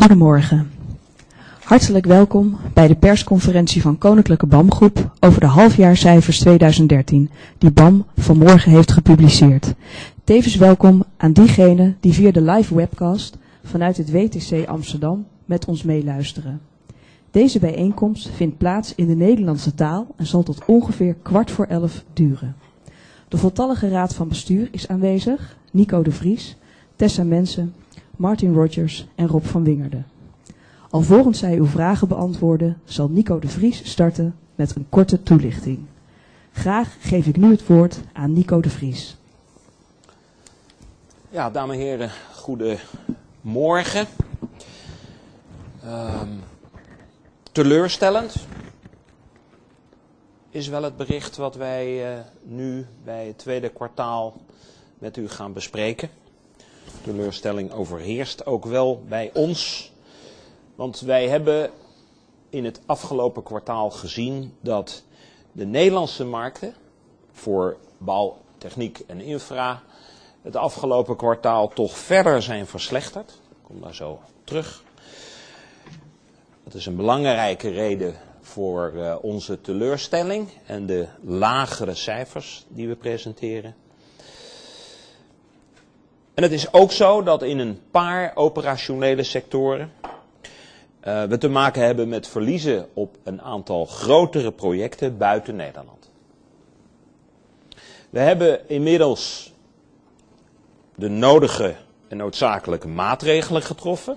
Goedemorgen. Hartelijk welkom bij de persconferentie van Koninklijke BAM Groep over de halfjaarcijfers 2013, die BAM vanmorgen heeft gepubliceerd. Tevens welkom aan diegenen die via de live webcast vanuit het WTC Amsterdam met ons meeluisteren. Deze bijeenkomst vindt plaats in de Nederlandse taal en zal tot ongeveer 11:15 duren. De voltallige raad van bestuur is aanwezig: Nico de Vries, Tessa Mensen, Martin Rogers en Rob van Wingerden. Alvorens zij uw vragen beantwoorden, zal Nico de Vries starten met een korte toelichting. Graag geef ik nu het woord aan Nico de Vries. Ja, dames en heren, goedemorgen. Teleurstellend is wel het bericht wat wij nu bij het tweede kwartaal met u gaan bespreken. Teleurstelling overheerst ook wel bij ons. Want wij hebben in het afgelopen kwartaal gezien dat de Nederlandse markten voor bouw, techniek en infra het afgelopen kwartaal toch verder zijn verslechterd. Ik kom daar zo terug. Dat is een belangrijke reden voor onze teleurstelling en de lagere cijfers die we presenteren. En het is ook zo dat in een paar operationele sectoren we te maken hebben met verliezen op een aantal grotere projecten buiten Nederland. We hebben inmiddels de nodige en noodzakelijke maatregelen getroffen.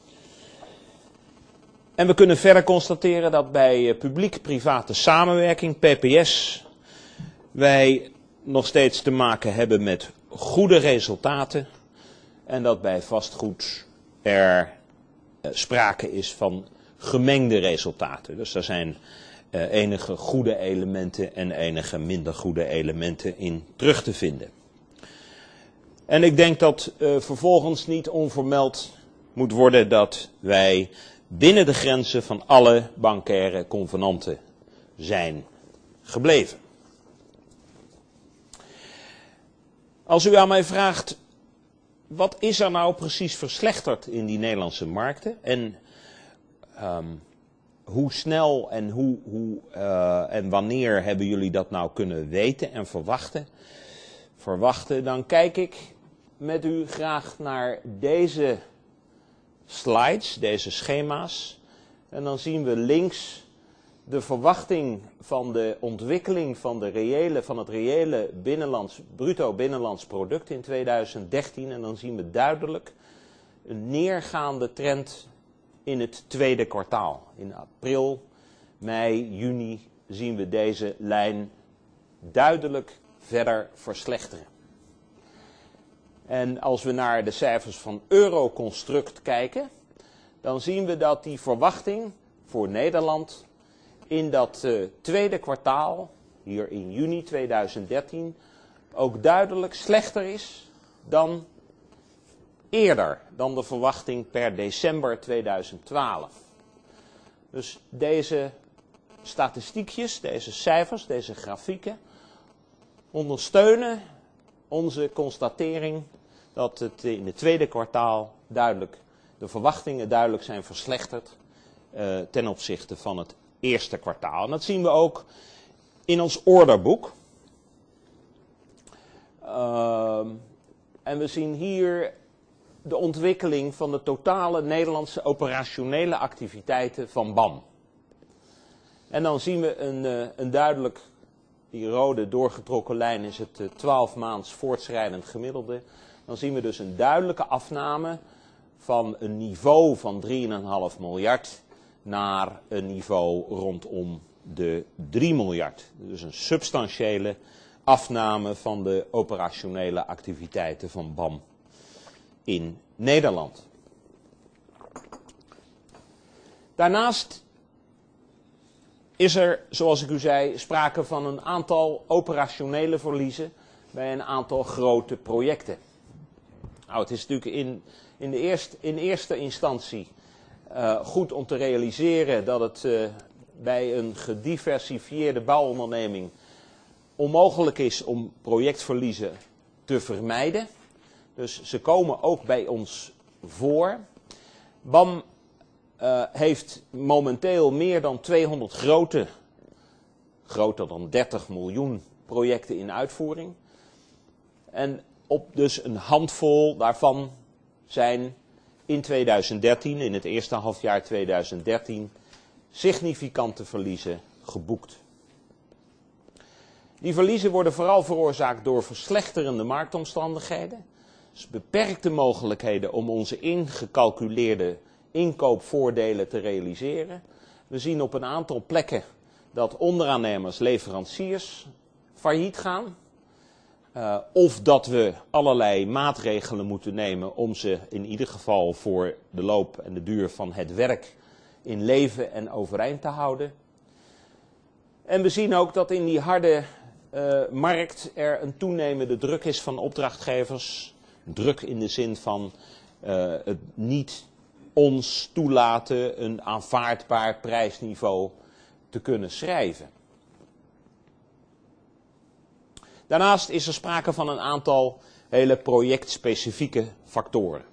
En we kunnen verder constateren dat bij publiek-private samenwerking, PPS, wij nog steeds te maken hebben met goede resultaten. En dat bij vastgoed er sprake is van gemengde resultaten. Dus er zijn enige goede elementen en enige minder goede elementen in terug te vinden. En ik denk dat vervolgens niet onvermeld moet worden dat wij binnen de grenzen van alle bancaire convenanten zijn gebleven. Als u aan mij vraagt, wat is er nou precies verslechterd in die Nederlandse markten? En hoe snel en en wanneer hebben jullie dat nou kunnen weten en verwachten? Dan kijk ik met u graag naar deze slides, deze schema's. En dan zien we links de verwachting van de ontwikkeling van het reële bruto binnenlands product in 2013. En dan zien we duidelijk een neergaande trend in het tweede kwartaal. In april, mei, juni zien we deze lijn duidelijk verder verslechteren. En als we naar de cijfers van Euroconstruct kijken, dan zien we dat die verwachting voor Nederland in dat tweede kwartaal, hier in juni 2013, ook duidelijk slechter is dan eerder, dan de verwachting per december 2012. Dus deze statistiekjes, deze cijfers, deze grafieken ondersteunen onze constatering dat het in het tweede kwartaal de verwachtingen duidelijk zijn verslechterd ten opzichte van het eerste kwartaal. En dat zien we ook in ons orderboek. En we zien hier de ontwikkeling van de totale Nederlandse operationele activiteiten van BAM. En dan zien we een duidelijk, die rode doorgetrokken lijn is het 12 maands voortschrijdend gemiddelde. Dan zien we dus een duidelijke afname van een niveau van 3,5 miljard naar een niveau rondom de 3 miljard. Dus een substantiële afname van de operationele activiteiten van BAM in Nederland. Daarnaast is er, zoals ik u zei, sprake van een aantal operationele verliezen bij een aantal grote projecten. Nou, het is natuurlijk in eerste instantie goed om te realiseren dat het bij een gediversifieerde bouwonderneming onmogelijk is om projectverliezen te vermijden. Dus ze komen ook bij ons voor. BAM heeft momenteel meer dan 200 groter dan 30 miljoen projecten in uitvoering. En op dus een handvol daarvan zijn in 2013, in het eerste halfjaar 2013, significante verliezen geboekt. Die verliezen worden vooral veroorzaakt door verslechterende marktomstandigheden. Dus beperkte mogelijkheden om onze ingecalculeerde inkoopvoordelen te realiseren. We zien op een aantal plekken dat onderaannemers, leveranciers failliet gaan. Of dat we allerlei maatregelen moeten nemen om ze in ieder geval voor de loop en de duur van het werk in leven en overeind te houden. En we zien ook dat in die harde markt er een toenemende druk is van opdrachtgevers. Druk in de zin van het niet ons toelaten een aanvaardbaar prijsniveau te kunnen schrijven. Daarnaast is er sprake van een aantal hele projectspecifieke factoren.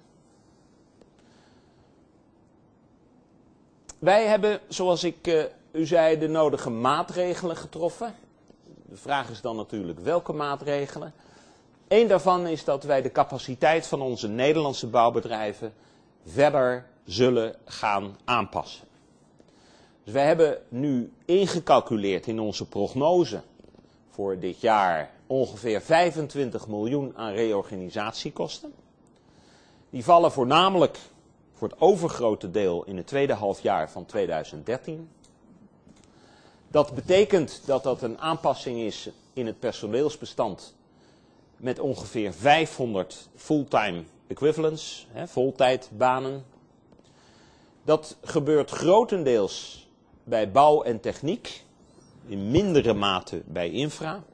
Wij hebben, zoals ik u zei, de nodige maatregelen getroffen. De vraag is dan natuurlijk welke maatregelen. Eén daarvan is dat wij de capaciteit van onze Nederlandse bouwbedrijven verder zullen gaan aanpassen. Dus wij hebben nu ingecalculeerd in onze prognose voor dit jaar ongeveer 25 miljoen aan reorganisatiekosten. Die vallen voornamelijk voor het overgrote deel in het tweede halfjaar van 2013. Dat betekent dat dat een aanpassing is in het personeelsbestand met ongeveer 500 fulltime equivalents, voltijdbanen. Dat gebeurt grotendeels bij bouw en techniek, in mindere mate bij infra.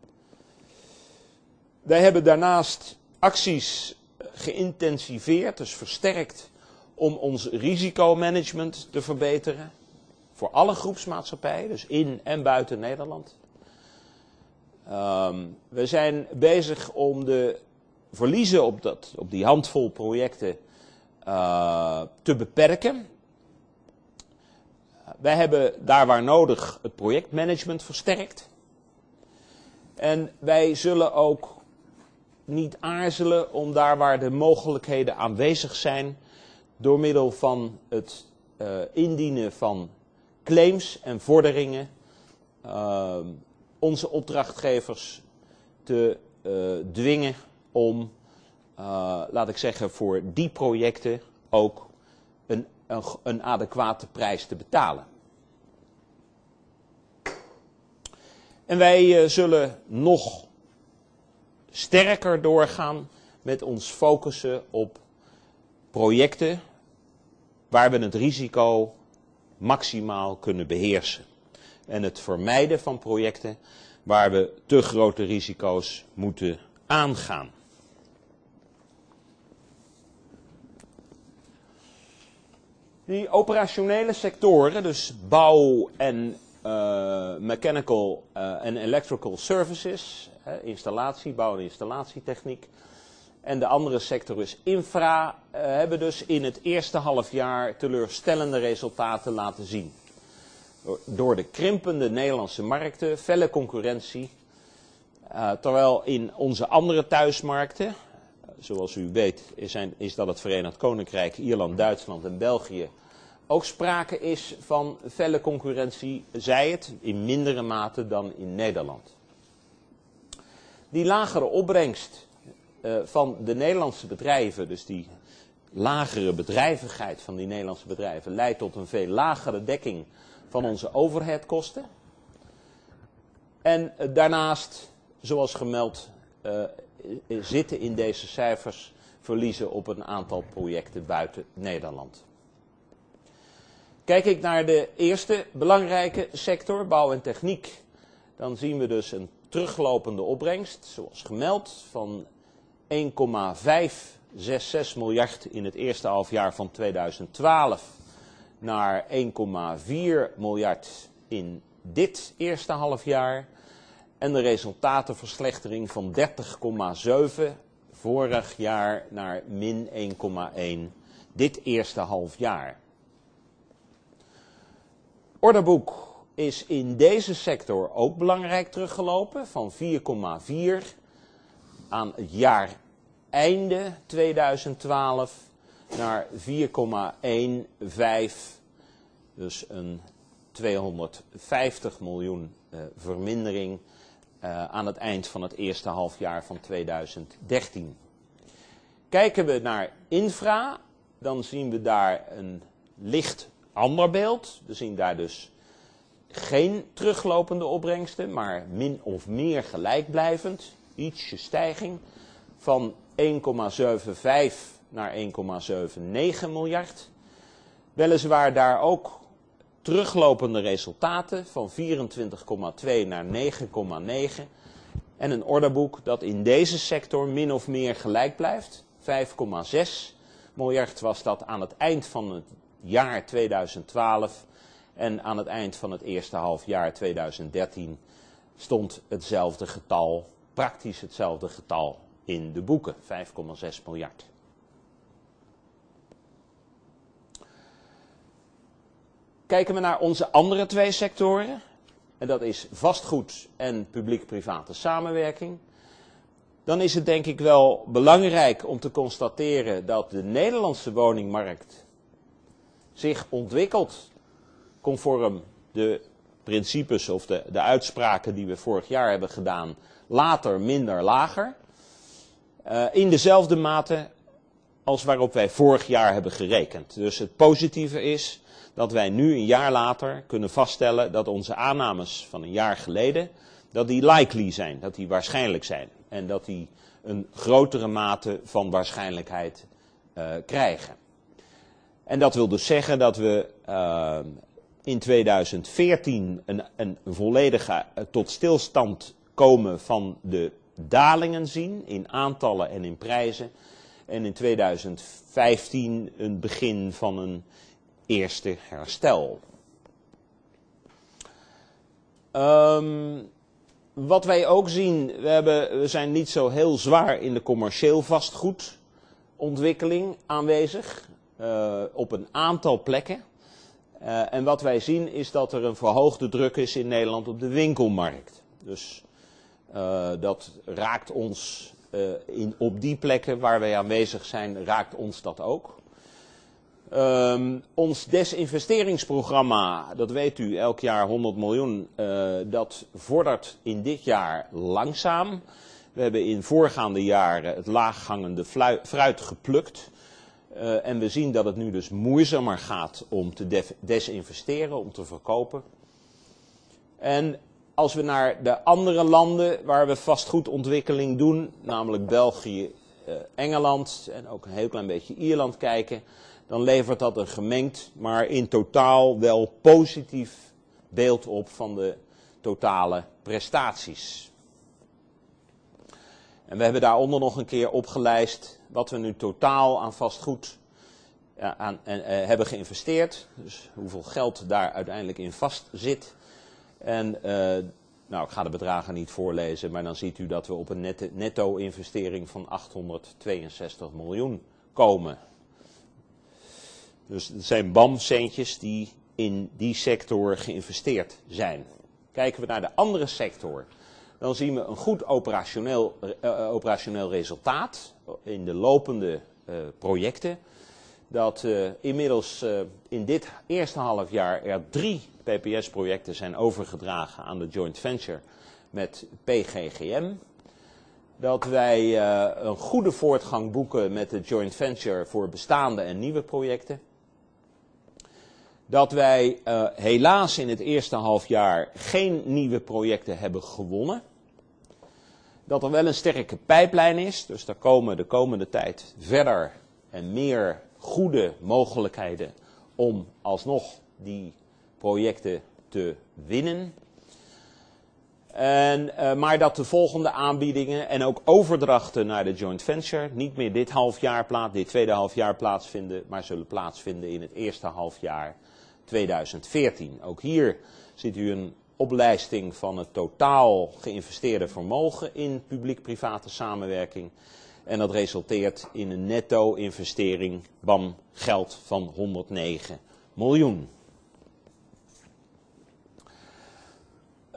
Wij hebben daarnaast acties geïntensiveerd, dus versterkt, om ons risicomanagement te verbeteren. Voor alle groepsmaatschappijen, dus in en buiten Nederland. We zijn bezig om de verliezen op die handvol projecten te beperken. Wij hebben daar waar nodig het projectmanagement versterkt. En wij zullen ook niet aarzelen om daar waar de mogelijkheden aanwezig zijn, door middel van het indienen van claims en vorderingen, onze opdrachtgevers te dwingen om, laat ik zeggen, voor die projecten ook een adequate prijs te betalen. En wij zullen nog sterker doorgaan met ons focussen op projecten waar we het risico maximaal kunnen beheersen. En het vermijden van projecten waar we te grote risico's moeten aangaan. Die operationele sectoren, dus bouw en mechanical en electrical services, installatie, bouw- en installatietechniek. En de andere sector is infra, hebben dus in het eerste halfjaar teleurstellende resultaten laten zien. Door de krimpende Nederlandse markten, felle concurrentie. Terwijl in onze andere thuismarkten, zoals u weet, is dat het Verenigd Koninkrijk, Ierland, Duitsland en België, ook sprake is van felle concurrentie, zij het in mindere mate dan in Nederland. Die lagere opbrengst van de Nederlandse bedrijven, dus die lagere bedrijvigheid van die Nederlandse bedrijven, leidt tot een veel lagere dekking van onze overheadkosten. En daarnaast, zoals gemeld, zitten in deze cijfers verliezen op een aantal projecten buiten Nederland. Kijk ik naar de eerste belangrijke sector, bouw en techniek, dan zien we dus een teruglopende opbrengst, zoals gemeld, van 1,566 miljard in het eerste halfjaar van 2012 naar 1,4 miljard in dit eerste halfjaar. En de resultatenverslechtering van 30,7 vorig jaar naar min 1,1 dit eerste halfjaar. Orderboek is in deze sector ook belangrijk teruggelopen, van 4,4 aan het jaar einde 2012 naar 4,15, dus een 250 miljoen vermindering aan het eind van het eerste halfjaar van 2013. Kijken we naar infra, dan zien we daar een licht ander beeld. We zien daar dus geen teruglopende opbrengsten, maar min of meer gelijkblijvend. Ietsje stijging van 1,75 naar 1,79 miljard. Weliswaar daar ook teruglopende resultaten van 24,2 naar 9,9. En een orderboek dat in deze sector min of meer gelijk blijft. 5,6 miljard was dat aan het eind van het jaar 2012. En aan het eind van het eerste halfjaar 2013 stond hetzelfde getal, praktisch hetzelfde getal in de boeken. 5,6 miljard. Kijken we naar onze andere twee sectoren, en dat is vastgoed en publiek-private samenwerking, dan is het denk ik wel belangrijk om te constateren dat de Nederlandse woningmarkt zich ontwikkelt conform de principes of de uitspraken die we vorig jaar hebben gedaan, later minder lager, in dezelfde mate als waarop wij vorig jaar hebben gerekend. Dus het positieve is dat wij nu een jaar later kunnen vaststellen dat onze aannames van een jaar geleden, dat die likely zijn, dat die waarschijnlijk zijn. En dat die een grotere mate van waarschijnlijkheid krijgen. En dat wil dus zeggen dat we in 2014 een volledige tot stilstand komen van de dalingen zien in aantallen en in prijzen. En in 2015 een begin van een eerste herstel. Wat wij ook zien, we zijn niet zo heel zwaar in de commercieel vastgoedontwikkeling aanwezig. Op een aantal plekken. En wat wij zien is dat er een verhoogde druk is in Nederland op de winkelmarkt. Dus dat raakt ons op die plekken waar wij aanwezig zijn, raakt ons dat ook. Ons desinvesteringsprogramma, dat weet u, elk jaar 100 miljoen, dat vordert in dit jaar langzaam. We hebben in voorgaande jaren het laaghangende fruit geplukt. En we zien dat het nu dus moeizamer gaat om te desinvesteren, om te verkopen. En als we naar de andere landen waar we vastgoedontwikkeling doen, namelijk België, Engeland en ook een heel klein beetje Ierland kijken, dan levert dat een gemengd, maar in totaal wel positief beeld op van de totale prestaties. En we hebben daaronder nog een keer opgelijst wat we nu totaal aan vastgoed hebben geïnvesteerd. Dus hoeveel geld daar uiteindelijk in vast zit. En ik ga de bedragen niet voorlezen, maar dan ziet u dat we op een netto-investering van 862 miljoen komen. Dus het zijn BAM-centjes die in die sector geïnvesteerd zijn. Kijken we naar de andere sector, dan zien we een goed operationeel resultaat in de lopende projecten. Dat inmiddels in dit eerste halfjaar er 3 PPS-projecten zijn overgedragen aan de joint venture met PGGM. Dat wij een goede voortgang boeken met de joint venture voor bestaande en nieuwe projecten. Dat wij helaas in het eerste halfjaar geen nieuwe projecten hebben gewonnen. Dat er wel een sterke pijplijn is, dus daar komen de komende tijd verder en meer goede mogelijkheden om alsnog die projecten te winnen. Maar dat de volgende aanbiedingen en ook overdrachten naar de joint venture niet meer dit tweede halfjaar plaatsvinden, maar zullen plaatsvinden in het eerste halfjaar 2014. Ook hier ziet u een oplijsting van het totaal geïnvesteerde vermogen in publiek-private samenwerking. En dat resulteert in een netto-investering BAM geld van 109 miljoen.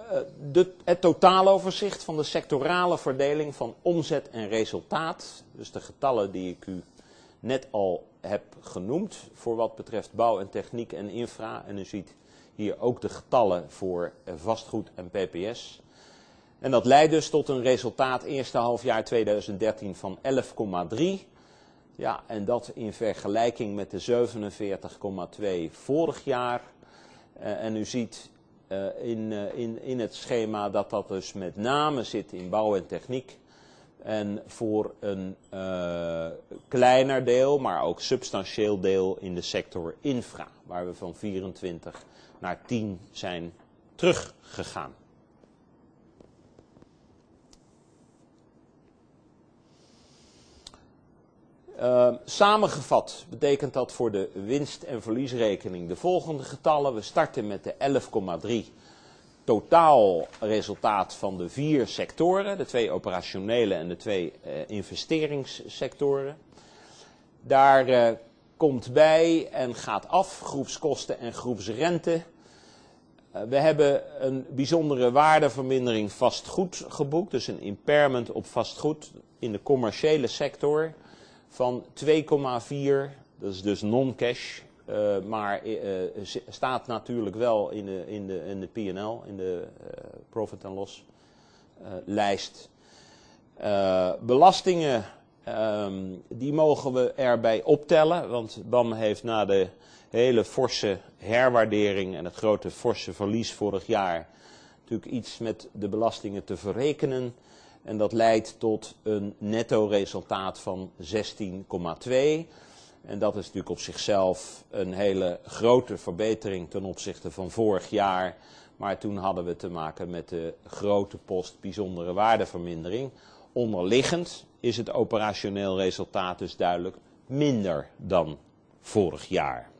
het totaaloverzicht van de sectorale verdeling van omzet en resultaat. Dus de getallen die ik u net al heb genoemd voor wat betreft bouw en techniek en infra. En u ziet hier ook de getallen voor vastgoed en PPS. En dat leidt dus tot een resultaat eerste halfjaar 2013 van 11,3. Ja, en dat in vergelijking met de 47,2 vorig jaar. En u ziet in het schema dat dat dus met name zit in bouw en techniek. En voor een kleiner deel, maar ook substantieel deel in de sector infra. Waar we van 24 naar 10 zijn teruggegaan. Samengevat betekent dat voor de winst- en verliesrekening de volgende getallen. We starten met de 11,3 totaalresultaat van de 4 sectoren. De 2 operationele en de 2 investeringssectoren. Daar komt bij en gaat af groepskosten en groepsrente. We hebben een bijzondere waardevermindering vastgoed geboekt. Dus een impairment op vastgoed in de commerciële sector van 2,4. Dat is dus non-cash. Maar staat natuurlijk wel in de P&L, in de profit and loss lijst. Belastingen, die mogen we erbij optellen. Want BAM heeft na de hele forse herwaardering en het grote forse verlies vorig jaar natuurlijk iets met de belastingen te verrekenen. En dat leidt tot een netto resultaat van 16,2. En dat is natuurlijk op zichzelf een hele grote verbetering ten opzichte van vorig jaar. Maar toen hadden we te maken met de grote post bijzondere waardevermindering. Onderliggend is het operationeel resultaat dus duidelijk minder dan vorig jaar.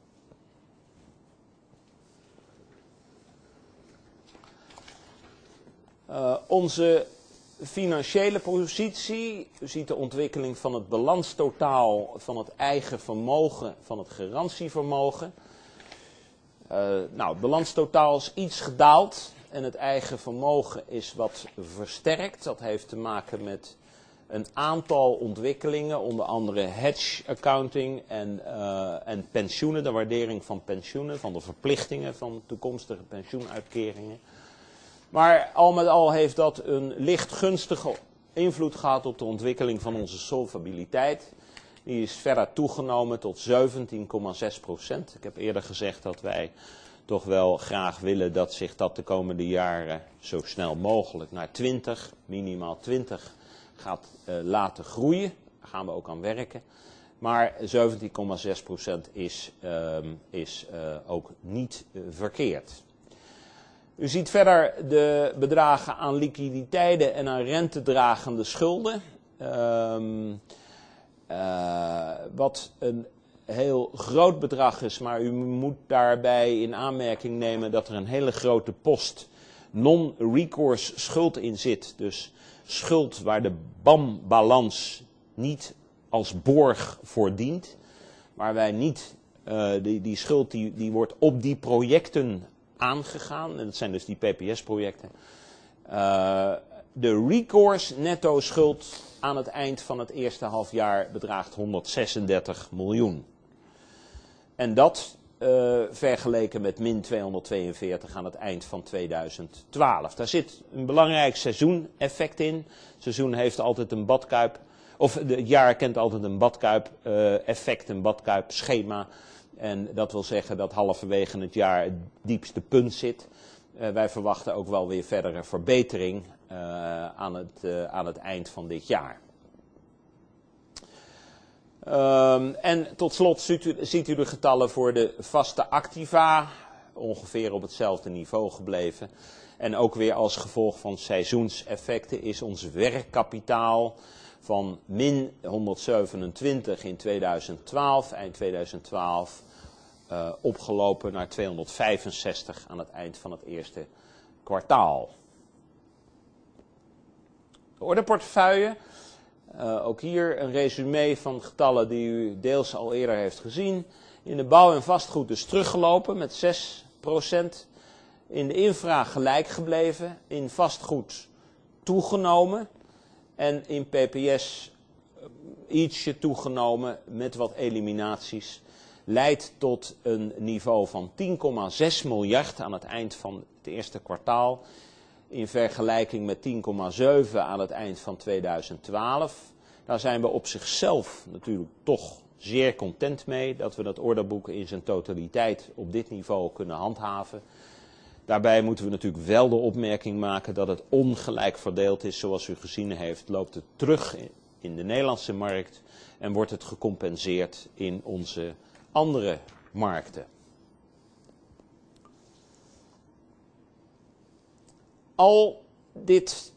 Onze financiële positie, u ziet de ontwikkeling van het balanstotaal van het eigen vermogen, van het garantievermogen. Het balanstotaal is iets gedaald en het eigen vermogen is wat versterkt. Dat heeft te maken met een aantal ontwikkelingen, onder andere hedge accounting en pensioenen, de waardering van pensioenen, van de verplichtingen van toekomstige pensioenuitkeringen. Maar al met al heeft dat een licht gunstige invloed gehad op de ontwikkeling van onze solvabiliteit. Die is verder toegenomen tot 17,6%. Ik heb eerder gezegd dat wij toch wel graag willen dat zich dat de komende jaren zo snel mogelijk naar 20, minimaal 20 gaat laten groeien. Daar gaan we ook aan werken. Maar 17,6% is ook niet verkeerd. U ziet verder de bedragen aan liquiditeiten en aan rentedragende schulden. Wat een heel groot bedrag is, maar u moet daarbij in aanmerking nemen dat er een hele grote post non-recourse schuld in zit. Dus schuld waar de BAM-balans niet als borg voor dient. Waar wij niet, die schuld die wordt op die projecten aangegaan. En dat zijn dus die PPS-projecten. De recourse netto schuld aan het eind van het eerste halfjaar bedraagt 136 miljoen. En dat vergeleken met min 242 aan het eind van 2012. Daar zit een belangrijk seizoeneffect in. Het seizoen heeft altijd een badkuip, of het jaar kent altijd een badkuip effect, een badkuip schema. En dat wil zeggen dat halverwege het jaar het diepste punt zit. Wij verwachten ook wel weer verdere verbetering aan het eind van dit jaar. En tot slot ziet u de getallen voor de vaste activa, ongeveer op hetzelfde niveau gebleven. En ook weer als gevolg van seizoenseffecten is ons werkkapitaal van min 127 in 2012, eind 2012, opgelopen naar 265 aan het eind van het eerste kwartaal. De orderportefeuille. Ook hier een resume van getallen die u deels al eerder heeft gezien. In de bouw en vastgoed dus teruggelopen met 6%. In de infra gelijk gebleven, in vastgoed toegenomen en in PPS ietsje toegenomen met wat eliminaties. Leidt tot een niveau van 10,6 miljard aan het eind van het eerste kwartaal. In vergelijking met 10,7 aan het eind van 2012. Daar zijn we op zichzelf natuurlijk toch zeer content mee dat we dat orderboek in zijn totaliteit op dit niveau kunnen handhaven. Daarbij moeten we natuurlijk wel de opmerking maken dat het ongelijk verdeeld is. Zoals u gezien heeft, loopt het terug in de Nederlandse markt en wordt het gecompenseerd in onze andere markten. Al dit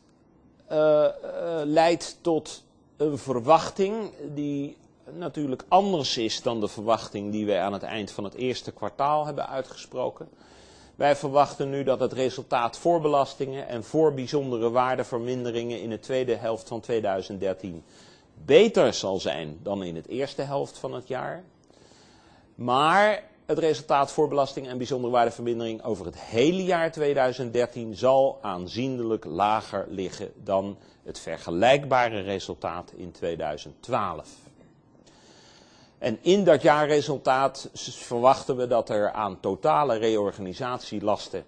leidt tot een verwachting die natuurlijk anders is dan de verwachting die wij aan het eind van het eerste kwartaal hebben uitgesproken. Wij verwachten nu dat het resultaat voor belastingen en voor bijzondere waardeverminderingen in de tweede helft van 2013 beter zal zijn dan in het eerste helft van het jaar. Maar het resultaat voor belasting en bijzondere waardevermindering over het hele jaar 2013 zal aanzienlijk lager liggen dan het vergelijkbare resultaat in 2012. En in dat jaarresultaat verwachten we dat er aan totale reorganisatielasten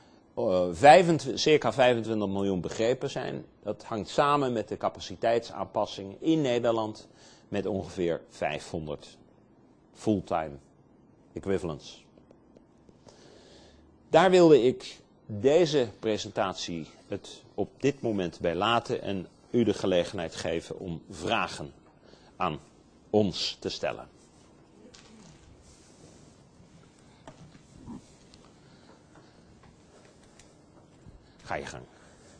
circa 25 miljoen begrepen zijn. Dat hangt samen met de capaciteitsaanpassingen in Nederland met ongeveer 500 fulltime equivalents. Daar wilde ik deze presentatie het op dit moment bij laten en u de gelegenheid geven om vragen aan ons te stellen. Ga je gang.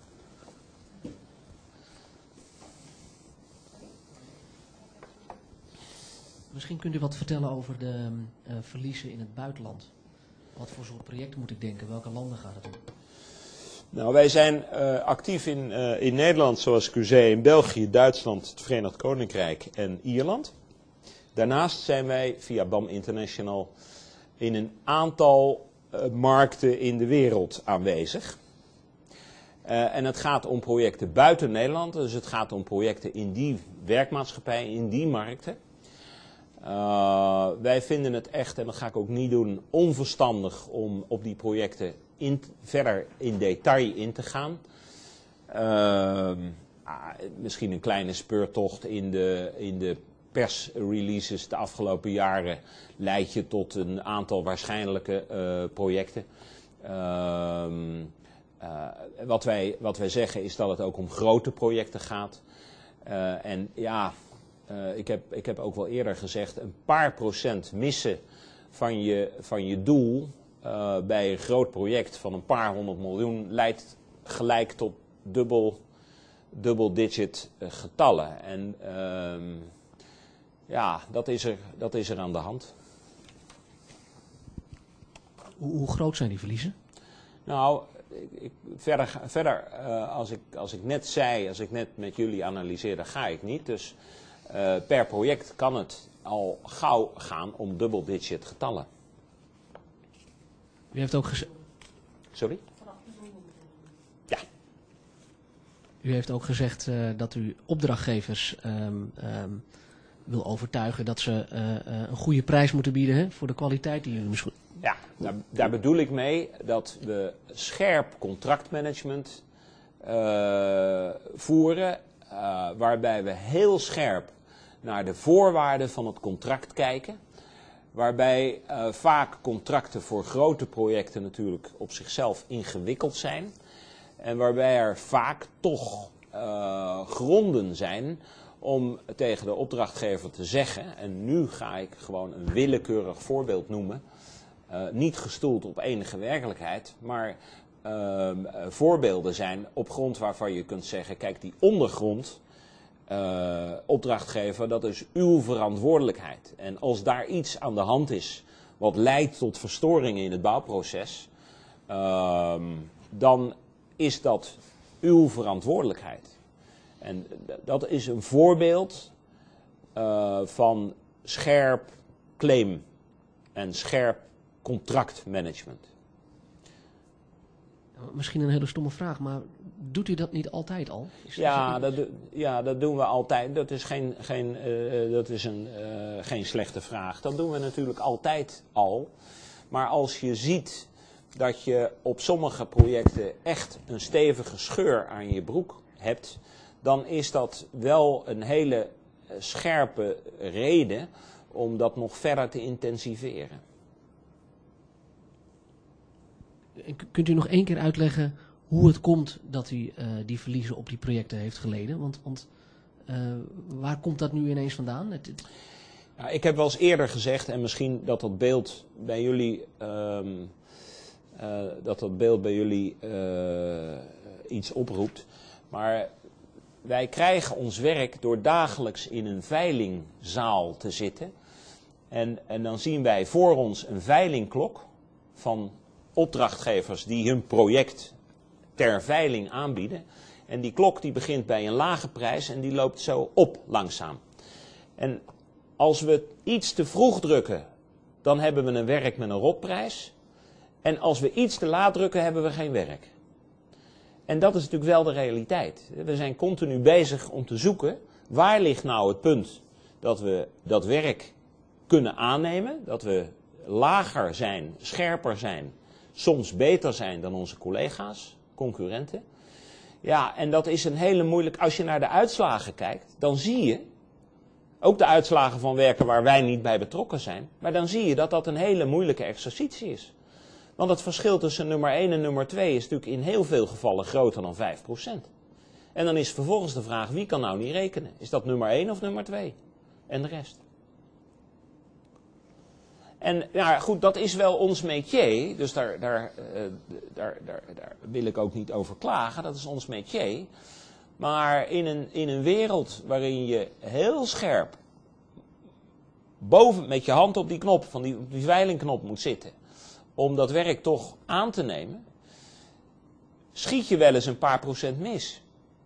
Misschien kunt u wat vertellen over de verliezen in het buitenland. Wat voor soort projecten moet ik denken? Welke landen gaat het om? Nou, wij zijn actief in Nederland, zoals ik u zei, in België, Duitsland, het Verenigd Koninkrijk en Ierland. Daarnaast zijn wij via BAM International in een aantal markten in de wereld aanwezig. En het gaat om projecten buiten Nederland, dus het gaat om projecten in die werkmaatschappij, in die markten. Wij vinden het echt, en dat ga ik ook niet doen, onverstandig om op die projecten verder in detail in te gaan. Misschien een kleine speurtocht in de persreleases de afgelopen jaren leidt je tot een aantal waarschijnlijke projecten. Wat wij zeggen is dat het ook om grote projecten gaat. En ja, ik heb ook wel eerder gezegd, een paar procent missen van je doel bij een groot project van een paar 100 miljoen leidt gelijk tot double-digit getallen. En ja, dat is er aan de hand. Hoe groot zijn die verliezen? Nou, verder als ik net zei, als ik net met jullie analyseerde, ga ik niet. Dus per project kan het al gauw gaan om double-digit getallen. U heeft ook gezegd... Sorry? Ja. U heeft ook gezegd dat u opdrachtgevers wil overtuigen dat ze een goede prijs moeten bieden, hè, voor de kwaliteit die u misschien... Ja, daar bedoel ik mee dat we scherp contractmanagement voeren, waarbij we heel scherp naar de voorwaarden van het contract kijken. Waarbij vaak contracten voor grote projecten natuurlijk op zichzelf ingewikkeld zijn. En waarbij er vaak toch gronden zijn om tegen de opdrachtgever te zeggen, en nu ga ik gewoon een willekeurig voorbeeld noemen, niet gestoeld op enige werkelijkheid, maar voorbeelden zijn op grond waarvan je kunt zeggen, kijk, die ondergrond, opdrachtgever, dat is uw verantwoordelijkheid. En als daar iets aan de hand is wat leidt tot verstoringen in het bouwproces, dan is dat uw verantwoordelijkheid. En dat is een voorbeeld van scherp claim en scherp contractmanagement. Misschien een hele stomme vraag, maar doet u dat niet altijd al? Dat doen we altijd. Dat is geen slechte vraag. Dat doen we natuurlijk altijd al. Maar als je ziet dat je op sommige projecten echt een stevige scheur aan je broek hebt, dan is dat wel een hele scherpe reden om dat nog verder te intensiveren. Kunt u nog één keer uitleggen hoe het komt dat u die verliezen op die projecten heeft geleden? Want waar komt dat nu ineens vandaan? Ja, ik heb wel eens eerder gezegd, en misschien dat beeld bij jullie, iets oproept. Maar wij krijgen ons werk door dagelijks in een veilingzaal te zitten. En dan zien wij voor ons een veilingklok van opdrachtgevers die hun project ter veiling aanbieden. En die klok die begint bij een lage prijs en die loopt zo op langzaam. En als we iets te vroeg drukken, dan hebben we een werk met een rotprijs. En als we iets te laat drukken, hebben we geen werk. En dat is natuurlijk wel de realiteit. We zijn continu bezig om te zoeken, waar ligt nou het punt dat we dat werk kunnen aannemen. Dat we lager zijn, scherper zijn, soms beter zijn dan onze collega's, concurrenten. Ja, en dat is een hele moeilijk. Als je naar de uitslagen kijkt, dan zie je, ook de uitslagen van werken waar wij niet bij betrokken zijn, maar dan zie je dat dat een hele moeilijke exercitie is. Want het verschil tussen nummer 1 en nummer 2 is natuurlijk in heel veel gevallen groter dan 5%. En dan is vervolgens de vraag, wie kan nou niet rekenen? Is dat nummer 1 of nummer 2? En de rest. En ja, goed, dat is wel ons métier, dus daar wil ik ook niet over klagen, dat is ons métier. Maar in een wereld waarin je heel scherp boven met je hand op die knop, op die veilingknop moet zitten, om dat werk toch aan te nemen, schiet je wel eens een paar procent mis.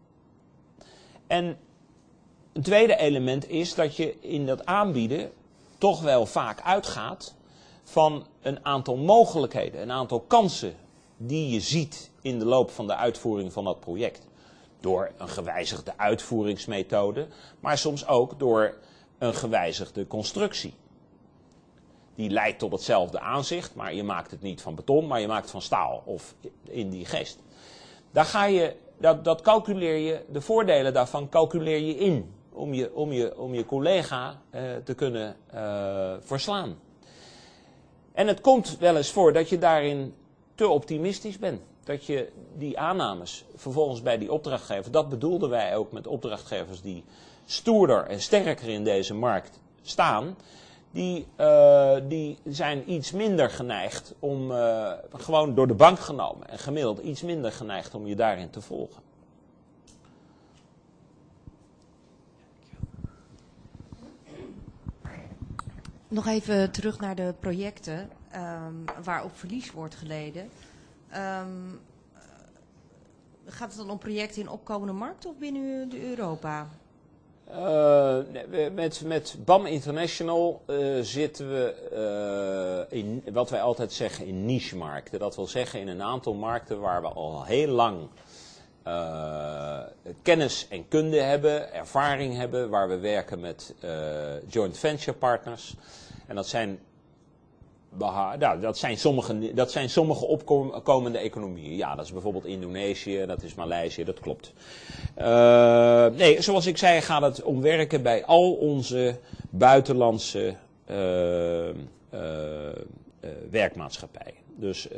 En een tweede element is dat je in dat aanbieden toch wel vaak uitgaat van een aantal mogelijkheden, een aantal kansen die je ziet in de loop van de uitvoering van dat project. Door een gewijzigde uitvoeringsmethode, maar soms ook door een gewijzigde constructie. Die leidt tot hetzelfde aanzicht, maar je maakt het niet van beton, maar je maakt het van staal of in die geest. Dat calculeer je, de voordelen daarvan calculeer je in om je collega te kunnen verslaan. En het komt wel eens voor dat je daarin te optimistisch bent. Dat je die aannames vervolgens bij die opdrachtgever, dat bedoelden wij ook met opdrachtgevers die stoerder en sterker in deze markt staan, die zijn iets minder geneigd om, gewoon door de bank genomen en gemiddeld iets minder geneigd om je daarin te volgen. Nog even terug naar de projecten waarop verlies wordt geleden. Gaat het dan om projecten in opkomende markten of binnen Europa? Met BAM International zitten we in wat wij altijd zeggen in niche-markten. Dat wil zeggen in een aantal markten waar we al heel lang kennis en kunde hebben, ervaring hebben, waar we werken met joint venture partners. En dat zijn sommige opkomende economieën. Ja, dat is bijvoorbeeld Indonesië, dat is Maleisië, dat klopt. Nee, zoals ik zei gaat het om werken bij al onze buitenlandse werkmaatschappijen. Dus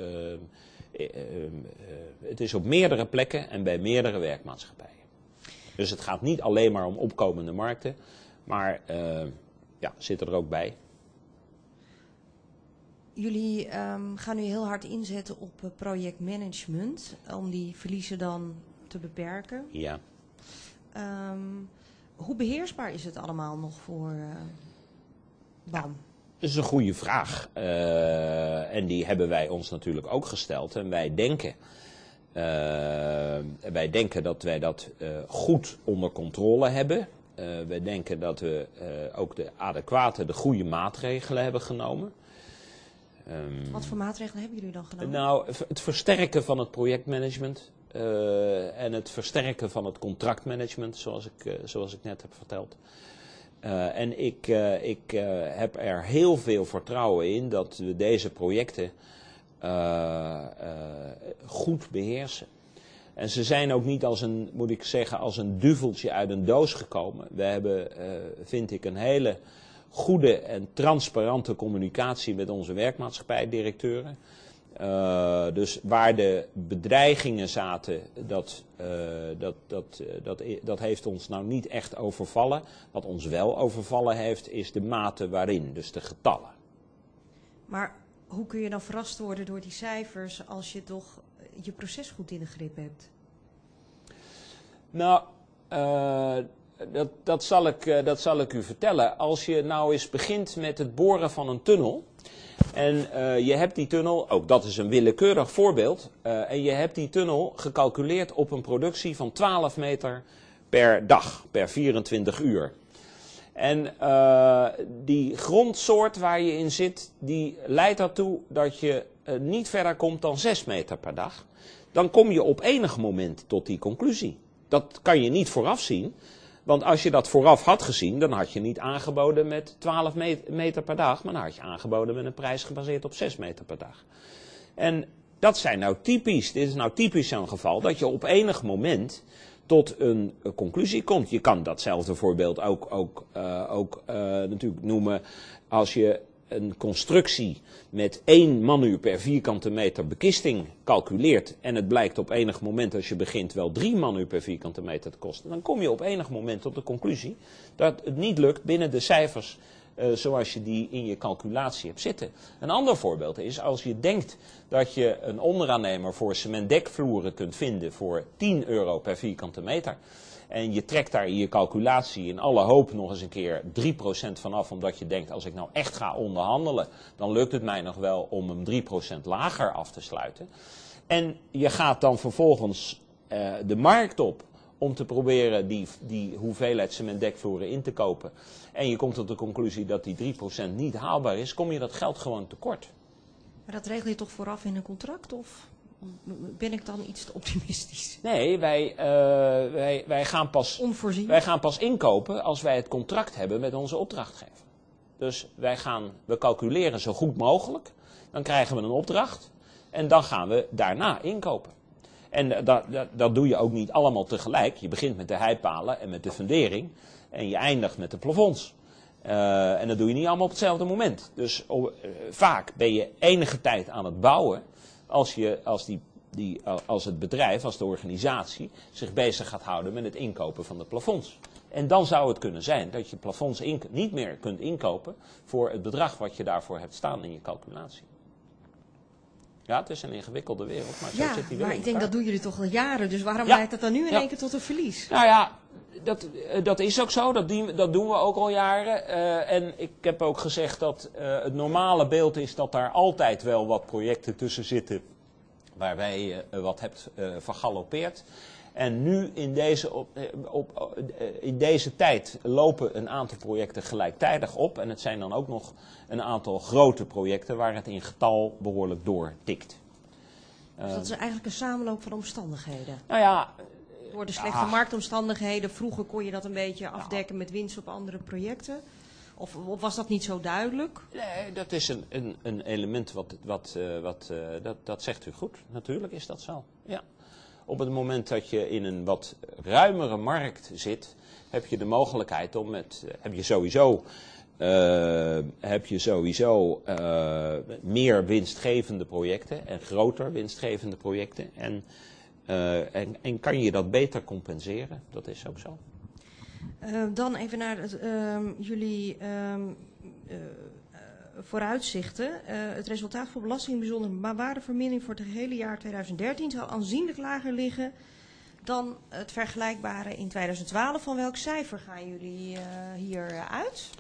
het is op meerdere plekken en bij meerdere werkmaatschappijen. Dus het gaat niet alleen maar om opkomende markten, maar zit er ook bij. Jullie gaan nu heel hard inzetten op projectmanagement om die verliezen dan te beperken. Ja. Hoe beheersbaar is het allemaal nog voor BAM? Dat is een goede vraag. En die hebben wij ons natuurlijk ook gesteld. En wij denken dat wij dat goed onder controle hebben. Wij denken dat we ook de goede maatregelen hebben genomen. Wat voor maatregelen hebben jullie dan genomen? Nou, het versterken van het projectmanagement en het versterken van het contractmanagement, zoals ik net heb verteld. En ik heb er heel veel vertrouwen in dat we deze projecten goed beheersen. En ze zijn ook niet als een duveltje uit een doos gekomen. We hebben, vind ik, een hele goede en transparante communicatie met onze werkmaatschappijdirecteuren. Dus waar de bedreigingen zaten, dat heeft ons nou niet echt overvallen. Wat ons wel overvallen heeft, is de mate waarin, dus de getallen. Maar hoe kun je dan verrast worden door die cijfers als je toch je proces goed in de grip hebt? Nou, dat zal ik u vertellen. Als je nou eens begint met het boren van een tunnel. En je hebt die tunnel, ook dat is een willekeurig voorbeeld. En je hebt die tunnel gecalculeerd op een productie van 12 meter per dag, per 24 uur. En die grondsoort waar je in zit, die leidt ertoe dat je niet verder komt dan 6 meter per dag. Dan kom je op enig moment tot die conclusie. Dat kan je niet vooraf zien. Want als je dat vooraf had gezien, dan had je niet aangeboden met 12 meter per dag. Maar dan had je aangeboden met een prijs gebaseerd op 6 meter per dag. En dat zijn nou typisch. Dit is nou typisch zo'n geval dat je op enig moment tot een conclusie komt. Je kan datzelfde voorbeeld ook natuurlijk noemen als je een constructie met 1 manuur per vierkante meter bekisting calculeert en het blijkt op enig moment als je begint wel 3 manuur per vierkante meter te kosten, dan kom je op enig moment tot de conclusie dat het niet lukt binnen de cijfers zoals je die in je calculatie hebt zitten. Een ander voorbeeld is als je denkt dat je een onderaannemer voor cementdekvloeren kunt vinden voor €10 per vierkante meter. En je trekt daar in je calculatie in alle hoop nog eens een keer 3% vanaf, omdat je denkt, als ik nou echt ga onderhandelen, dan lukt het mij nog wel om hem 3% lager af te sluiten. En je gaat dan vervolgens de markt op om te proberen die hoeveelheid cementdekvloeren in te kopen. En je komt tot de conclusie dat die 3% niet haalbaar is, kom je dat geld gewoon tekort. Maar dat regel je toch vooraf in een contract, of ben ik dan iets te optimistisch? Nee, wij gaan pas inkopen als wij het contract hebben met onze opdrachtgever. Dus we calculeren zo goed mogelijk, dan krijgen we een opdracht en dan gaan we daarna inkopen. En dat doe je ook niet allemaal tegelijk. Je begint met de heipalen en met de fundering en je eindigt met de plafonds. En dat doe je niet allemaal op hetzelfde moment. Dus vaak ben je enige tijd aan het bouwen als het bedrijf, als de organisatie zich bezig gaat houden met het inkopen van de plafonds. En dan zou het kunnen zijn dat je plafonds niet meer kunt inkopen voor het bedrag wat je daarvoor hebt staan in je calculatie. Ja, het is een ingewikkelde wereld, maar zo zit die wel. Maar ik denk dat doen jullie toch al jaren, dus waarom leidt dat dan nu in één keer tot een verlies? Nou ja, dat is ook zo, dat doen we ook al jaren. En ik heb ook gezegd dat het normale beeld is dat daar altijd wel wat projecten tussen zitten waarbij je wat hebt vergalopeerd. En nu in deze tijd lopen een aantal projecten gelijktijdig op. En het zijn dan ook nog een aantal grote projecten waar het in getal behoorlijk doortikt. Dus dat is eigenlijk een samenloop van omstandigheden? Nou ja, door de slechte marktomstandigheden. Vroeger kon je dat een beetje afdekken met winst op andere projecten. Of was dat niet zo duidelijk? Nee, dat is een element dat zegt u goed. Natuurlijk is dat zo. Ja. Op het moment dat je in een wat ruimere markt zit, heb je de mogelijkheid om heb je sowieso meer winstgevende projecten en groter winstgevende projecten. En kan je dat beter compenseren? Dat is ook zo. Dan even naar jullie vooruitzichten. Het resultaat voor belasting bijzondere waardevermindering voor het hele jaar 2013 zal aanzienlijk lager liggen dan het vergelijkbare in 2012. Van welk cijfer gaan jullie hier uit?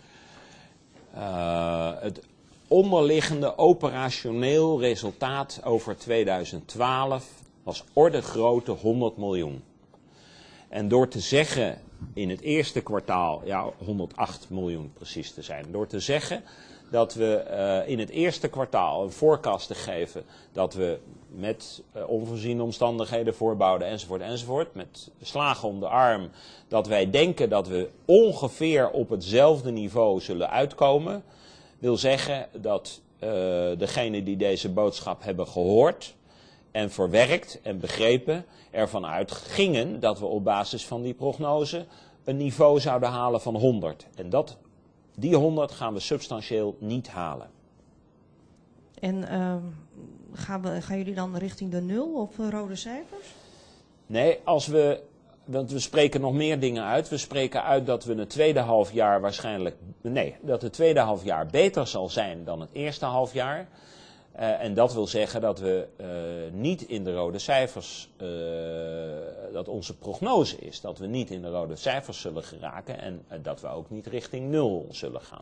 Het onderliggende operationeel resultaat over 2012 was ordegrootte 100 miljoen. En door te zeggen in het eerste kwartaal, 108 miljoen precies te zijn, door te zeggen dat we in het eerste kwartaal een forecast geven dat we met onvoorziene omstandigheden voorbouwden enzovoort, met slagen om de arm, dat wij denken dat we ongeveer op hetzelfde niveau zullen uitkomen. Wil zeggen dat degenen die deze boodschap hebben gehoord en verwerkt en begrepen, ervan uitgingen dat we op basis van die prognose een niveau zouden halen van 100. En die 100 gaan we substantieel niet halen. En gaan jullie dan richting de 0 of rode cijfers? Nee, want we spreken nog meer dingen uit. We spreken uit dat we het tweede halfjaar dat het tweede halfjaar beter zal zijn dan het eerste halfjaar. En dat wil zeggen dat we niet in de rode cijfers, dat onze prognose is dat we niet in de rode cijfers zullen geraken en dat we ook niet richting 0 zullen gaan.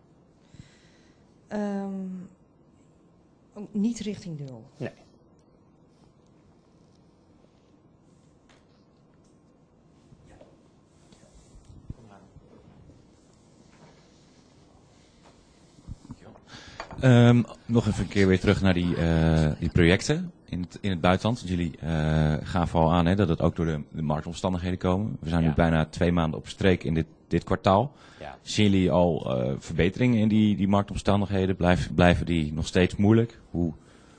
Niet richting 0? Nee. Nog even een keer weer terug naar die projecten in het buitenland. Want jullie gaven al aan dat het ook door de marktomstandigheden komen. We zijn nu bijna 2 maanden op streek in dit kwartaal. Ja. Zien jullie al verbeteringen in die marktomstandigheden? Blijven die nog steeds moeilijk? Hoe?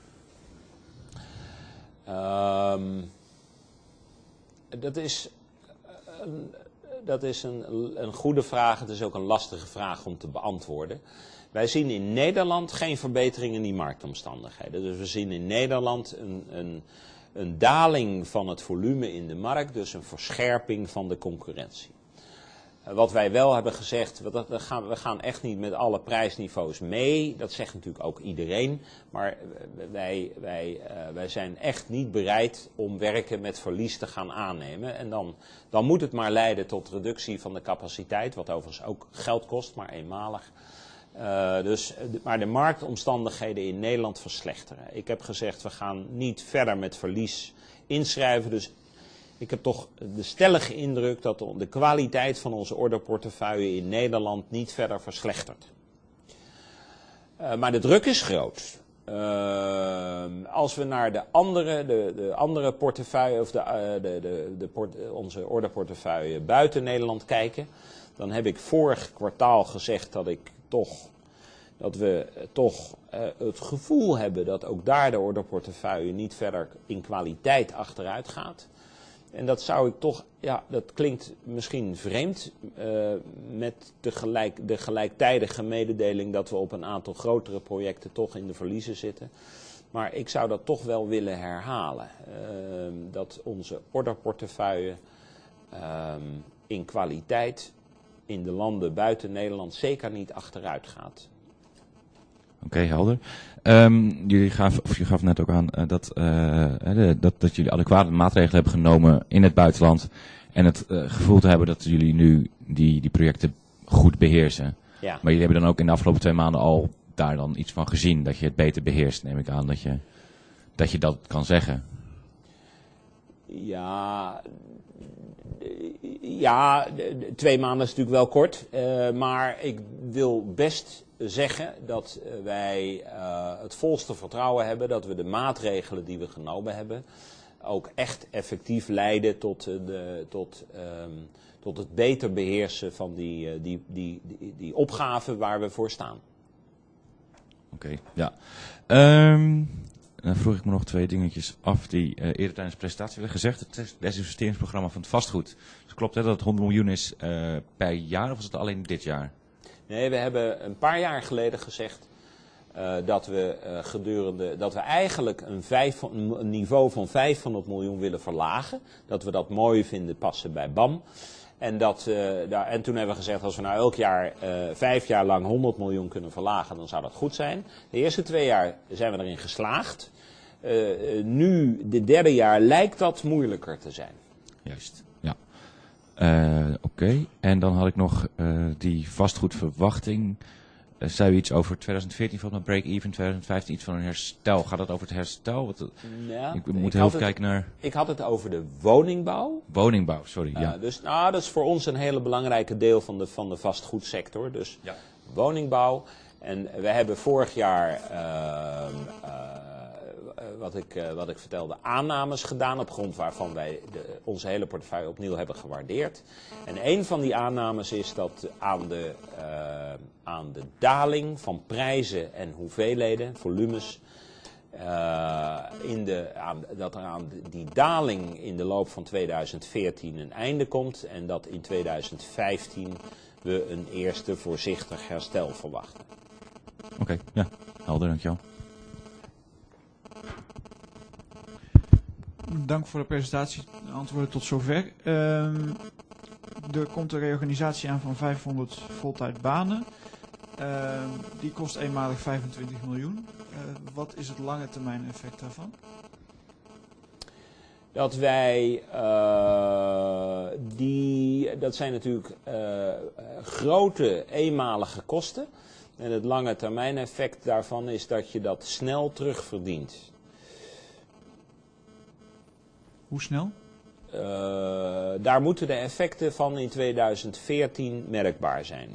Dat is een goede vraag. Het is ook een lastige vraag om te beantwoorden. Wij zien in Nederland geen verbetering in die marktomstandigheden. Dus we zien in Nederland een daling van het volume in de markt, dus een verscherping van de concurrentie. Wat wij wel hebben gezegd, we gaan echt niet met alle prijsniveaus mee. Dat zegt natuurlijk ook iedereen. Maar wij zijn echt niet bereid om werken met verlies te gaan aannemen. En dan moet het maar leiden tot reductie van de capaciteit, wat overigens ook geld kost, maar eenmalig. Maar de marktomstandigheden in Nederland verslechteren. Ik heb gezegd, we gaan niet verder met verlies inschrijven. Dus ik heb toch de stellige indruk dat de kwaliteit van onze orderportefeuille in Nederland niet verder verslechtert. Maar de druk is groot. Als we naar de andere portefeuille, of onze orderportefeuille buiten Nederland kijken, dan heb ik vorig kwartaal gezegd dat we toch het gevoel hebben dat ook daar de orderportefeuille niet verder in kwaliteit achteruit gaat. En dat zou ik toch, dat klinkt misschien vreemd, met de gelijktijdige mededeling dat we op een aantal grotere projecten toch in de verliezen zitten. Maar ik zou dat toch wel willen herhalen. Dat onze orderportefeuille in kwaliteit in de landen buiten Nederland zeker niet achteruit gaat. Oké, helder. Je gaf net ook aan dat jullie adequate maatregelen hebben genomen in het buitenland. En het gevoel te hebben dat jullie nu die projecten goed beheersen. Ja. Maar jullie hebben dan ook in de afgelopen 2 maanden al daar dan iets van gezien. Dat je het beter beheerst, neem ik aan. Dat je dat kan zeggen. Ja, 2 maanden is natuurlijk wel kort. Maar ik wil best zeggen dat wij het volste vertrouwen hebben dat we de maatregelen die we genomen hebben ook echt effectief leiden tot het beter beheersen van die opgave waar we voor staan. Oké, ja. Dan vroeg ik me nog 2 dingetjes af die eerder tijdens de presentatie werden gezegd. Het desinvesteringsprogramma van het vastgoed. Dus klopt dat het 100 miljoen is per jaar, of was het alleen dit jaar? Nee, we hebben een paar jaar geleden gezegd dat we eigenlijk een niveau van 500 miljoen willen verlagen. Dat we dat mooi vinden passen bij BAM. En toen hebben we gezegd, als we nou elk jaar 5 jaar lang 100 miljoen kunnen verlagen, dan zou dat goed zijn. De eerste 2 jaar zijn we erin geslaagd. Nu, dit 3e jaar, lijkt dat moeilijker te zijn. Juist, ja. Oké. En dan had ik nog die vastgoedverwachting. Zei u iets over 2014 van een break-even, 2015 iets van een herstel. Gaat dat over het herstel? Ik moet heel even kijken naar... Ik had het over de woningbouw. Woningbouw, sorry. Ja. Dus dat is voor ons een hele belangrijke deel van de vastgoedsector. Dus woningbouw. En we hebben vorig jaar, wat ik vertelde, aannames gedaan op grond waarvan wij onze hele portefeuille opnieuw hebben gewaardeerd. En een van die aannames is dat aan de daling van prijzen en hoeveelheden, volumes, dat er aan die daling in de loop van 2014 een einde komt en dat in 2015 we een eerste voorzichtig herstel verwachten. Oké, ja, helder, dankjewel. Dank voor de presentatie. Antwoorden tot zover. Er komt een reorganisatie aan van 500 voltijdbanen. Die kost eenmalig 25 miljoen. Wat is het lange termijn effect daarvan? Dat wij, dat zijn natuurlijk grote eenmalige kosten. En het lange termijn effect daarvan is dat je dat snel terugverdient. Hoe snel? Daar moeten de effecten van in 2014 merkbaar zijn.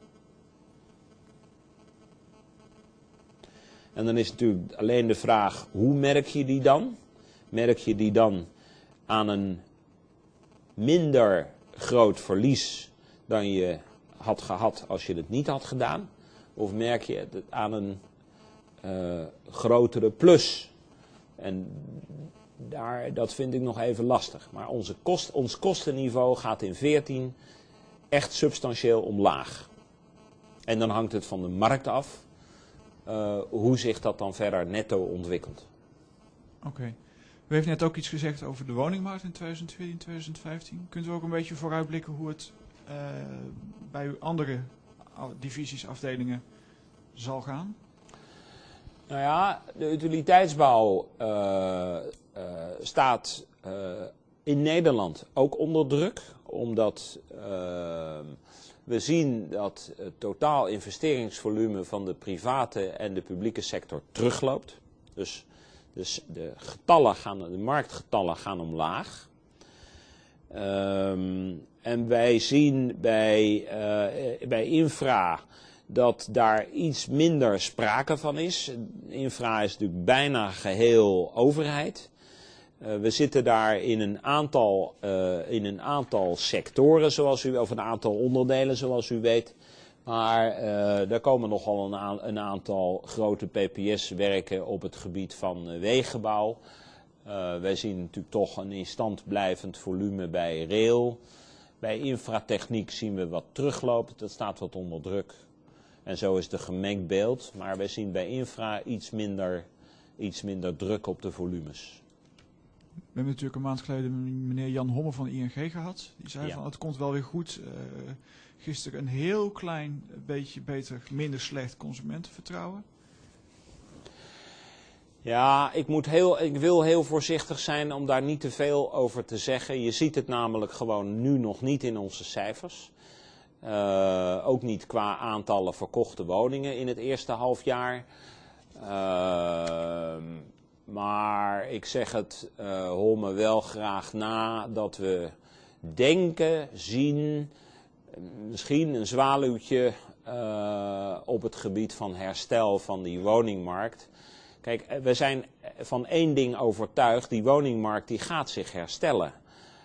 En dan is natuurlijk alleen de vraag, hoe merk je die dan? Merk je die dan aan een minder groot verlies dan je had gehad als je het niet had gedaan? Of merk je het aan een grotere plus? En dat vind ik nog even lastig. Maar ons kostenniveau gaat in 2014 echt substantieel omlaag. En dan hangt het van de markt af hoe zich dat dan verder netto ontwikkelt. Oké. U heeft net ook iets gezegd over de woningmarkt in 2014, 2015. Kunt u ook een beetje vooruitblikken hoe het bij uw andere divisies, afdelingen zal gaan? Nou ja, de utiliteitsbouw staat in Nederland ook onder druk. Omdat we zien dat het totaal investeringsvolume van de private en de publieke sector terugloopt. Dus de marktgetallen gaan omlaag. En wij zien bij infra dat daar iets minder sprake van is. Infra is natuurlijk bijna geheel overheid. We zitten daar in een aantal sectoren, of een aantal onderdelen zoals u weet. Maar er komen nogal een aantal grote PPS-werken op het gebied van wegenbouw. Wij zien natuurlijk toch een in stand blijvend volume bij rail. Bij infratechniek zien we wat teruglopen, dat staat wat onder druk. En zo is het een gemengd beeld, maar wij zien bij infra iets minder druk op de volumes. We hebben natuurlijk een maand geleden meneer Jan Homme van ING gehad. Die zei van het komt wel weer goed. Gisteren een heel klein beetje minder slecht consumentenvertrouwen. Ja, ik wil heel voorzichtig zijn om daar niet te veel over te zeggen. Je ziet het namelijk gewoon nu nog niet in onze cijfers. Ook niet qua aantallen verkochte woningen in het eerste halfjaar. Maar ik zeg het Homme wel graag na dat we denken, zien, misschien een zwaluwtje op het gebied van herstel van die woningmarkt. Kijk, we zijn van één ding overtuigd, die woningmarkt die gaat zich herstellen.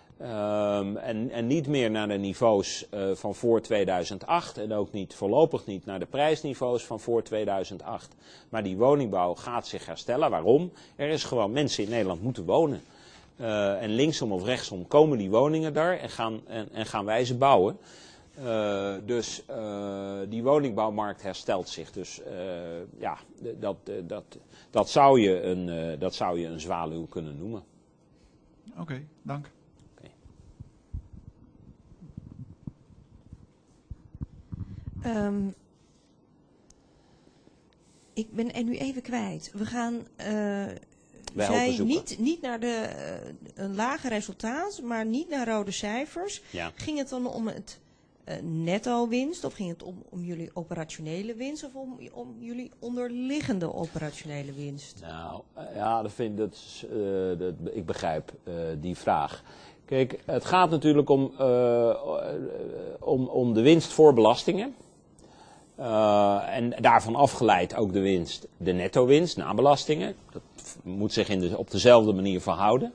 En niet meer naar de niveaus van voor 2008 en ook voorlopig niet naar de prijsniveaus van voor 2008. Maar die woningbouw gaat zich herstellen. Waarom? Er is gewoon mensen in Nederland moeten wonen. En linksom of rechtsom komen die woningen daar en gaan wij ze bouwen. Dus die woningbouwmarkt herstelt zich. Dus ja, dat zou je een zwaluw kunnen noemen. Oké, dank. Ik ben er nu even kwijt. We gaan niet naar een lager resultaat, maar niet naar rode cijfers. Ja. Ging het dan om het netto winst, of ging het om jullie operationele winst, of om jullie onderliggende operationele winst? Nou, ja, ik begrijp die vraag. Kijk, het gaat natuurlijk om de winst voor belastingen. En daarvan afgeleid ook de winst, de netto-winst na belastingen. Dat moet zich op dezelfde manier verhouden.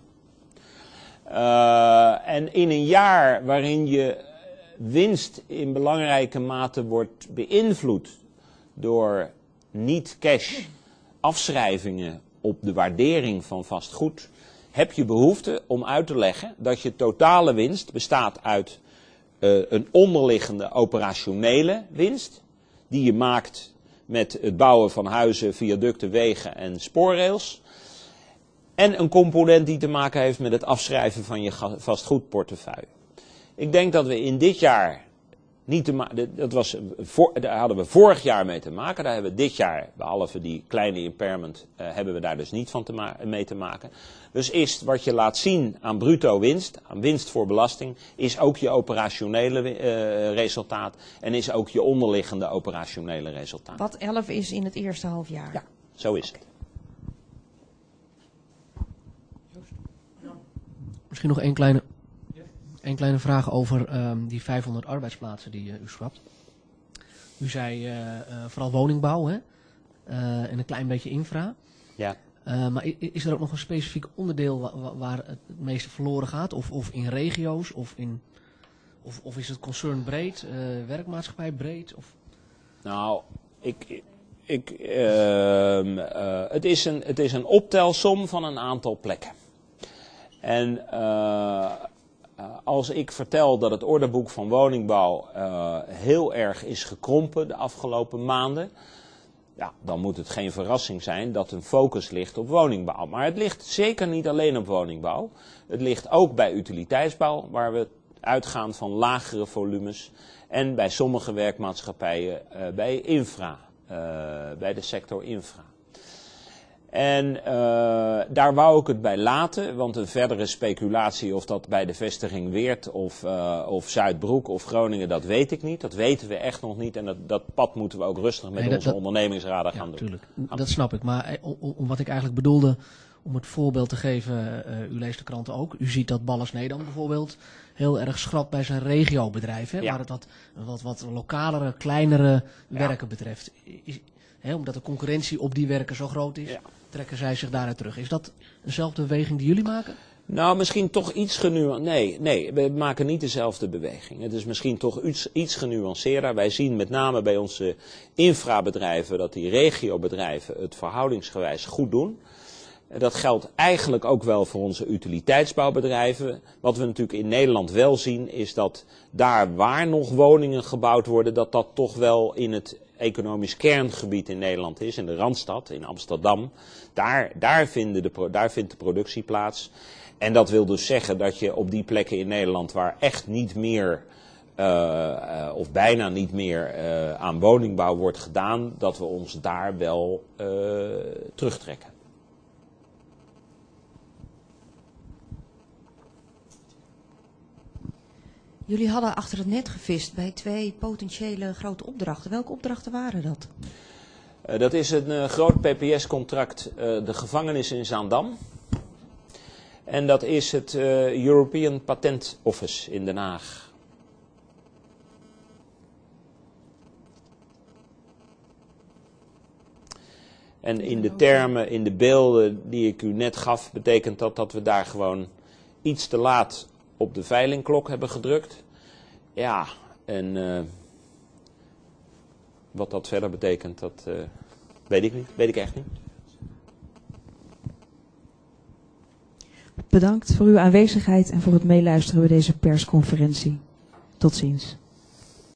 En in een jaar waarin je winst in belangrijke mate wordt beïnvloed door niet-cash afschrijvingen op de waardering van vastgoed, heb je behoefte om uit te leggen dat je totale winst bestaat uit een onderliggende operationele winst, die je maakt met het bouwen van huizen, viaducten, wegen en spoorrails. En een component die te maken heeft met het afschrijven van je vastgoedportefeuille. Ik denk dat we in dit jaar niet te maken, daar hadden we vorig jaar mee te maken. Daar hebben we dit jaar, behalve die kleine impairment, hebben we daar dus niet mee te maken. Dus is wat je laat zien aan bruto winst, aan winst voor belasting, is ook je operationele resultaat en is ook je onderliggende operationele resultaat. Wat 11 is in het eerste halfjaar. Ja, zo is het. Misschien nog één kleine vraag over die 500 arbeidsplaatsen die u schrapt. U zei vooral woningbouw, hè? En een klein beetje infra. Ja. Maar is er ook nog een specifiek onderdeel waar het meeste verloren gaat? Of in regio's? Of is het concern breed? Werkmaatschappij breed? Of? Nou, het is een optelsom van een aantal plekken. En als ik vertel dat het orderboek van woningbouw heel erg is gekrompen de afgelopen maanden, ja, dan moet het geen verrassing zijn dat een focus ligt op woningbouw. Maar het ligt zeker niet alleen op woningbouw. Het ligt ook bij utiliteitsbouw, waar we uitgaan van lagere volumes. En bij sommige werkmaatschappijen bij infra, bij de sector infra. En daar wou ik het bij laten, want een verdere speculatie of dat bij de vestiging Weert of Zuidbroek of Groningen, dat weet ik niet. Dat weten we echt nog niet en dat pad moeten we ook rustig met onze ondernemingsraden gaan doen. Tuurlijk. Dat snap ik, maar om wat ik eigenlijk bedoelde, om het voorbeeld te geven, u leest de kranten ook. U ziet dat Ballas-Nedam bijvoorbeeld heel erg schrapt bij zijn regiobedrijf, waar het wat lokalere, kleinere werken betreft. Omdat de concurrentie op die werken zo groot is, trekken zij zich daaruit terug. Is dat dezelfde beweging die jullie maken? Nou, misschien toch iets genuanceerder. Nee, we maken niet dezelfde beweging. Het is misschien toch iets genuanceerder. Wij zien met name bij onze infrabedrijven dat die regiobedrijven het verhoudingsgewijs goed doen. Dat geldt eigenlijk ook wel voor onze utiliteitsbouwbedrijven. Wat we natuurlijk in Nederland wel zien is dat daar waar nog woningen gebouwd worden, dat toch wel in het economisch kerngebied in Nederland is, in de Randstad, in Amsterdam. Daar vindt de productie plaats. En dat wil dus zeggen dat je op die plekken in Nederland waar echt niet meer, of bijna niet meer aan woningbouw wordt gedaan, dat we ons daar wel terugtrekken. Jullie hadden achter het net gevist bij 2 potentiële grote opdrachten. Welke opdrachten waren dat? Dat is een groot PPS-contract, de gevangenis in Zaandam. En dat is het European Patent Office in Den Haag. En in de termen, in de beelden die ik u net gaf, betekent dat we daar gewoon iets te laat op de veilingklok hebben gedrukt. Ja, en wat dat verder betekent, dat weet ik niet. Weet ik echt niet. Bedankt voor uw aanwezigheid en voor het meeluisteren bij deze persconferentie. Tot ziens.